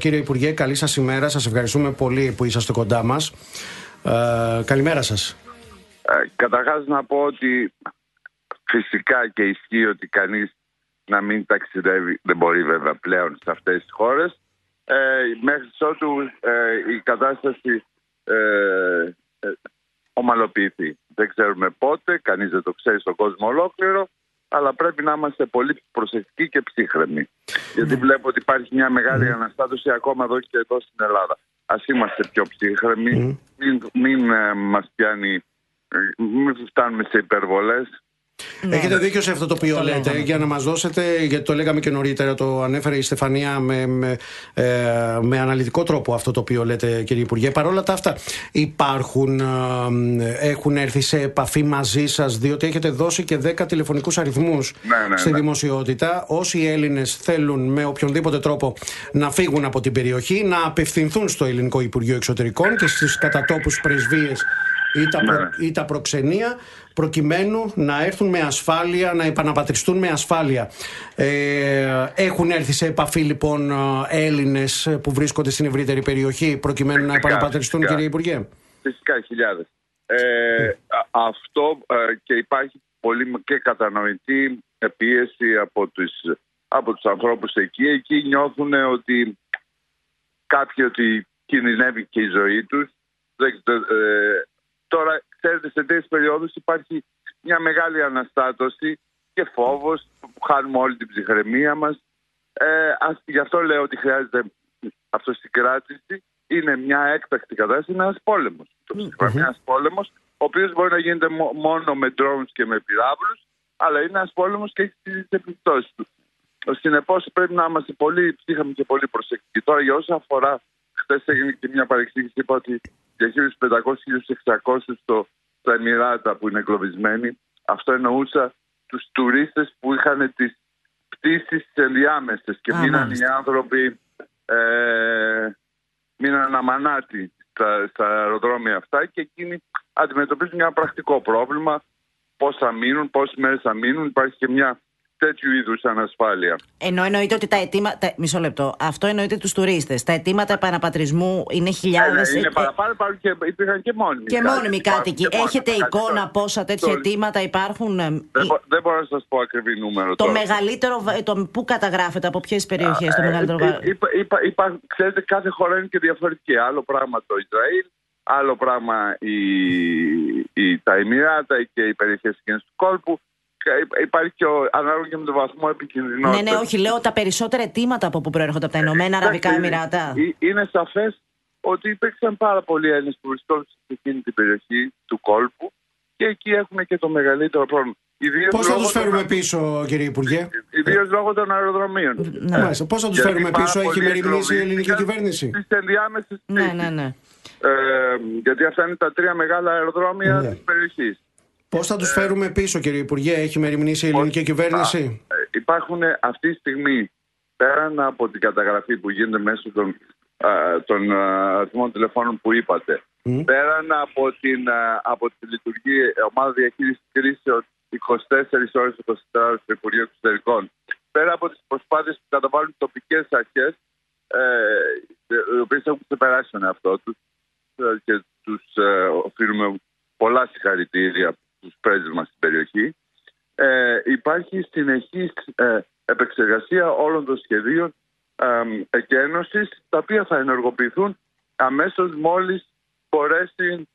Κύριε Υπουργέ, καλή σας ημέρα. Σας ευχαριστούμε πολύ που είσαστε κοντά μας. Καλημέρα σας. Καταρχάς να πω ότι φυσικά και ισχύει ότι κανείς να μην ταξιδεύει, δεν μπορεί βέβαια πλέον σε αυτές τις χώρες, μέχρι ότου η κατάσταση ομαλοποιηθεί. Δεν ξέρουμε πότε, κανείς δεν το ξέρει στον κόσμο ολόκληρο, αλλά πρέπει να είμαστε πολύ προσεκτικοί και ψύχρεμοι. Γιατί βλέπω ότι υπάρχει μια μεγάλη αναστάτωση ακόμα εδώ και εδώ στην Ελλάδα. Ας είμαστε πιο ψύχρεμοι, μην μας πιάνει, μην φτάνουμε σε υπερβολές. Έχετε δίκιο σε αυτό το οποίο λέτε. Για να μας δώσετε, γιατί το λέγαμε και νωρίτερα, το ανέφερε η Στεφανία με αναλυτικό τρόπο αυτό το οποίο λέτε, κύριε Υπουργέ. Παρόλα τα αυτά, έχουν έρθει σε επαφή μαζί σας, διότι έχετε δώσει και 10 τηλεφωνικούς αριθμούς στη δημοσιότητα. Όσοι Έλληνες θέλουν με οποιονδήποτε τρόπο να φύγουν από την περιοχή, να απευθυνθούν στο Ελληνικό Υπουργείο Εξωτερικών και στις κατατόπους πρεσβείες ή τα προξενία, προκειμένου να έρθουν με ασφάλεια, να επαναπατριστούν με ασφάλεια. Έχουν έρθει σε επαφή λοιπόν Έλληνες που βρίσκονται στην ευρύτερη περιοχή προκειμένου να επαναπατριστούν, κύριε Υπουργέ? Φυσικά, χιλιάδες. Αυτό και υπάρχει πολύ και κατανοητή πίεση από τους ανθρώπους εκεί. Εκεί νιώθουν ότι κάποιοι ότι κινδυνεύει και η ζωή τους. Τώρα, ξέρετε, σε τέτοιες περιόδους υπάρχει μια μεγάλη αναστάτωση και φόβος που χάνουμε όλη την ψυχραιμία μας. Γι' αυτό λέω ότι χρειάζεται αυτοσυγκράτηση. Είναι μια έκτακτη κατάσταση, ένας πόλεμος. Ένας πόλεμος, ο οποίος μπορεί να γίνεται μόνο με drones και με πυράβλους, αλλά είναι ένας πόλεμος και έχει τις επιπτώσεις του. Συνεπώς πρέπει να είμαστε πολύ ψύχρεμοι και πολύ προσεκτικοί. Τώρα, για όσα αφορά, χθες έγινε και μια παρεξήγηση, είπα ότι για 1.500-1.600 στα Εμιράτα που είναι εγκλωβισμένοι. Αυτό εννοούσα τους τουρίστες που είχαν τις πτήσεις ενδιάμεσες και μείναν οι άνθρωποι μείναν αμανάτοι στα αεροδρόμια αυτά και εκείνοι αντιμετωπίζουν ένα πρακτικό πρόβλημα. Πώς θα μείνουν, πόσες μέρες θα μείνουν, υπάρχει και μια τέτοιου είδους ανασφάλεια. Εννοείται ότι τα αιτήματα. Μισό λεπτό. Αυτό εννοείται τους τουρίστες. Τα αιτήματα επαναπατρισμού είναι χιλιάδες. Είναι παραπάνω, υπήρχαν και μόνιμοι. Και μόνιμοι κάτοικοι. Έχετε εικόνα πόσα τέτοια αιτήματα υπάρχουν? Δεν μπορώ να σας πω ακριβή νούμερο. Το μεγαλύτερο. Πού καταγράφεται, από ποιες περιοχές το μεγαλύτερο? Ξέρετε, κάθε χώρα είναι και διαφορετική. Άλλο πράγμα το Ισραήλ, άλλο πράγμα τα Εμιράτα και οι περιοχές του κόλπου. Υπάρχει και ανάλογα και με τον βαθμό επικινδυνότητας. Ναι, όχι, λέω τα περισσότερα αιτήματα από που προέρχονται, από τα Ηνωμένα Αραβικά Εμιράτα. Είναι σαφές ότι υπήρξαν πάρα πολλοί Έλληνες που βρισκόντουσαν σε εκείνη την περιοχή του κόλπου και εκεί έχουν και το μεγαλύτερο πρόβλημα. Πώς θα τους φέρουμε πίσω, κύριε Υπουργέ? Ιδίως λόγω των αεροδρομίων. Πώς θα τους φέρουμε πίσω, έχει μεριμνήσει η ελληνική κυβέρνηση? Στις ενδιάμεσες πτήσεις. Ναι. Γιατί αυτά είναι τα 3 μεγάλα αεροδρόμια της περιοχής. Πώς θα τους φέρουμε πίσω, κύριε Υπουργέ, έχει μεριμνήσει η ελληνική κυβέρνηση? Υπάρχουν αυτή τη στιγμή, πέραν από την καταγραφή που γίνεται μέσω των αριθμών τηλεφώνων που είπατε, πέραν από τη λειτουργία ομάδα διαχείρισης κρίσεων 24 ώρες 24 ώρες στο Υπουργείο Εξωτερικών, πέρα από τις προσπάθειες που καταβάλουν τοπικές αρχές, οι οποίες έχουν ξεπεράσει τον εαυτό τους και τους οφείλουμε πολλά συγχαρητήρια τους πρέσβες μας στην περιοχή, υπάρχει συνεχής επεξεργασία όλων των σχεδίων εκένωσης, τα οποία θα ενεργοποιηθούν αμέσως μόλις μπορέσει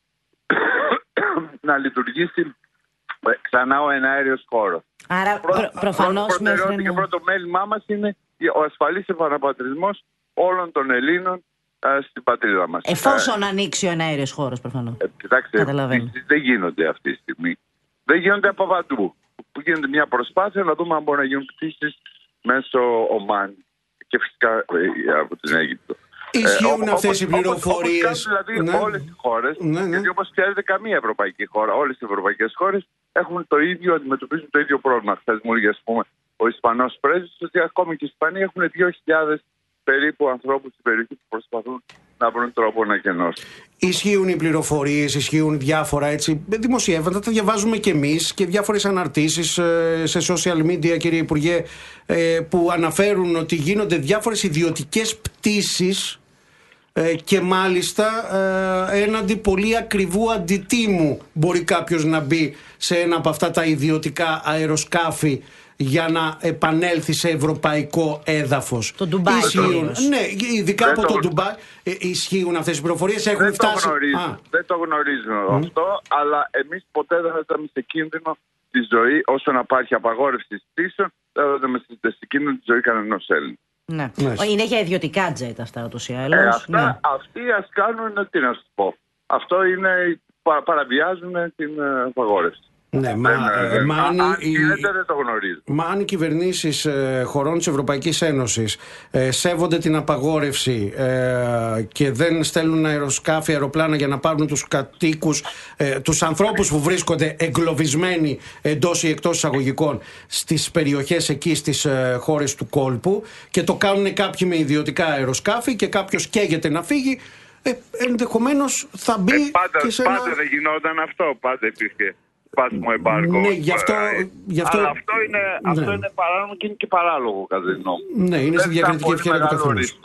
να λειτουργήσει ξανά ο εναέριος χώρος. Άρα προφανώς και πρώτο μέλημά μας είναι ο ασφαλής επαναπατρισμός όλων των Ελλήνων στην πατρίδα μας. Εφόσον ανοίξει ο εναέριος χώρος, προφανώς. Κοιτάξτε, δεν γίνονται αυτή τη στιγμή. Δεν γίνονται από παντού. Που γίνεται μια προσπάθεια να δούμε αν μπορεί να γίνουν πτήσεις μέσω Ομάν και φυσικά από την Αίγυπτο. Ισχύουν αυτές οι πληροφορίες? Δηλαδή όλες οι χώρες, γιατί όπως ξέρετε καμία ευρωπαϊκή χώρα, όλες οι ευρωπαϊκές χώρες έχουν το ίδιο, αντιμετωπίζουν το ίδιο πρόβλημα. Χθες μου έλεγε, ας πούμε, ο Ισπανός πρέσβης ότι ακόμη και οι Ισπανοί έχουν 2.000 περίπου ανθρώπους στην περιοχή που προσπαθούν να βρουν τρόπο να κενώσουν. Ισχύουν οι πληροφορίες, ισχύουν διάφορα έτσι δημοσιεύματα, τα διαβάζουμε κι εμείς και διάφορες αναρτήσεις σε social media, κύριε Υπουργέ, που αναφέρουν ότι γίνονται διάφορες ιδιωτικές πτήσεις και μάλιστα έναντι πολύ ακριβού αντιτίμου μπορεί κάποιος να μπει σε ένα από αυτά τα ιδιωτικά αεροσκάφη για να επανέλθει σε ευρωπαϊκό έδαφος. Το Ντουμπάι. Ναι, ειδικά από το Ντουμπάι ισχύουν αυτές οι πληροφορίες. Έχουν φτάσει. Δεν το γνωρίζουμε αυτό, αλλά εμείς ποτέ δεν θα ήταν σε κίνδυνο τη ζωή όσο να υπάρχει απαγόρευση πτήσεων. Δεν θα ήταν σε κίνδυνο τη ζωή κανενός Έλληνα. Ναι. Είναι για ιδιωτικά τζετ αυτά ούτως ή άλλως. Αυτοί ας κάνουν, τι να σου πω. Αυτό είναι, παραβιάζουν την απαγόρευση. Ναι, δεν το γνωρίζω. Μα αν οι κυβερνήσεις χωρών της Ευρωπαϊκής Ένωσης σέβονται την απαγόρευση και δεν στέλνουν αεροσκάφη, αεροπλάνα για να πάρουν τους κατοίκους, τους ανθρώπους που βρίσκονται εγκλωβισμένοι εντός ή εκτός εισαγωγικών στις περιοχές εκεί στις χώρες του κόλπου, και το κάνουν κάποιοι με ιδιωτικά αεροσκάφη και κάποιος καίγεται να φύγει, ενδεχομένως θα μπει και σε ένα... Πάντα δεν γινόταν αυτό, πάντα υπήρχε σπάσιμο εμπάργκο. Ναι, γι' αυτό... Αλλά αυτό είναι παράνομο και είναι και παράλογο, κατά τη γνώμη μου. Ναι, είναι στη διακριτική ευχέρεια του καθενός.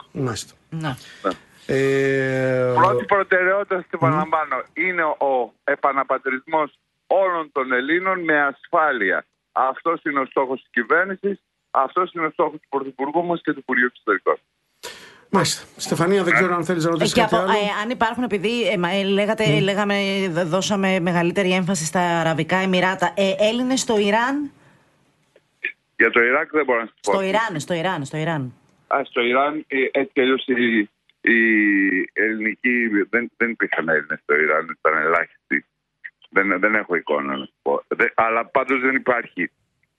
Πρώτη προτεραιότητα, επαναλαμβάνω, είναι ο επαναπατρισμός όλων των Ελλήνων με ασφάλεια. Αυτός είναι ο στόχος της κυβέρνησης, αυτός είναι ο στόχος του Πρωθυπουργού μας και του Υπουργείου Εξωτερικών. Μάλιστα. Στεφανία, δεν ξέρω αν θέλεις να ρωτήσεις κάτι άλλο. Αν υπάρχουν, επειδή δώσαμε μεγαλύτερη έμφαση στα Αραβικά Εμιράτα, Έλληνες στο Ιράν. Για το Ιράκ δεν μπορώ να σου πω. Στο Ιράν. Στο Ιράν, έτσι κι αλλιώς οι ελληνικοί δεν υπήρχαν Έλληνες στο Ιράν, ήταν ελάχιστοι. Δεν έχω εικόνα να σου πω. Αλλά πάντως δεν υπάρχει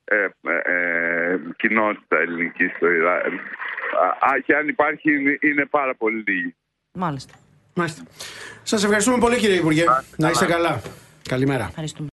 κοινότητα ελληνική στο Ιράν. Και αν υπάρχει είναι πάρα πολύ λίγοι. Μάλιστα. Σας ευχαριστούμε πολύ, κύριε Υπουργέ. Να είστε καλά. Καλημέρα. Ευχαριστούμε.